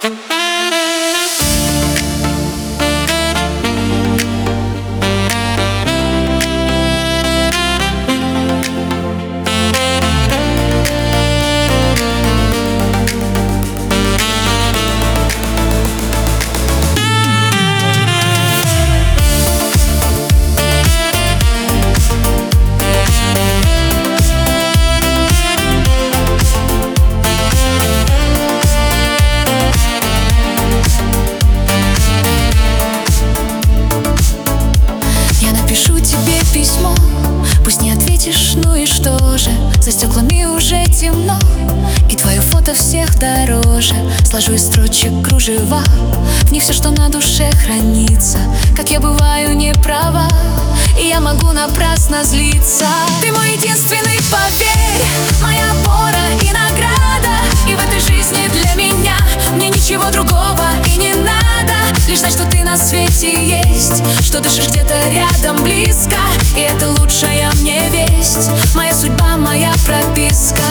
Письмо, пусть не ответишь, ну и что же? За стеклами уже темно, и твое фото всех дороже. Сложу из строчек кружева, в них все, что на душе хранится. Как я бываю не права, и я могу напрасно злиться. Ты мой единственный, поверь, моя опора и награда. И в этой жизни для меня мне ничего другого и не надо. Лишь знать, что ты на свете есть, что дышишь где-то рядом близко. И это лучшая мне весть, моя судьба, моя прописка.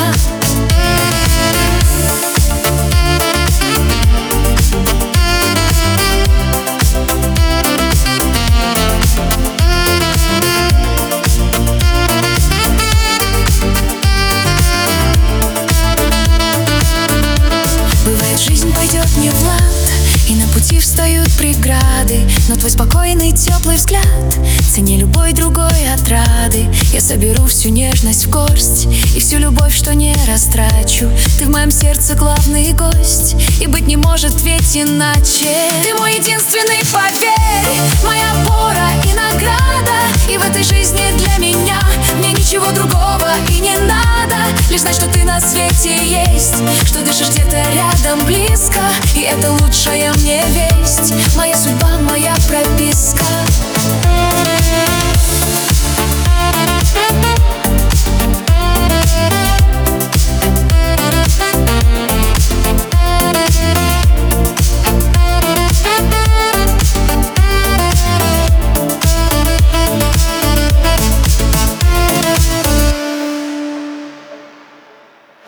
Бывает, жизнь пойдет не в лад, и на пути встают преграды, но твой спокойный, теплый взгляд цене любой другой отрады. Я соберу всю нежность в горсть и всю любовь, что не растрачу. Ты в моем сердце главный гость, и быть не может ведь иначе. Ты мой единственный, поверь, моя опора и награда. И в этой жизни для меня мне ничего другого и не надо. Лишь знать, что ты на свете есть, что дышишь где-то рядом близко. И это лучшая мне весть, моя судьба,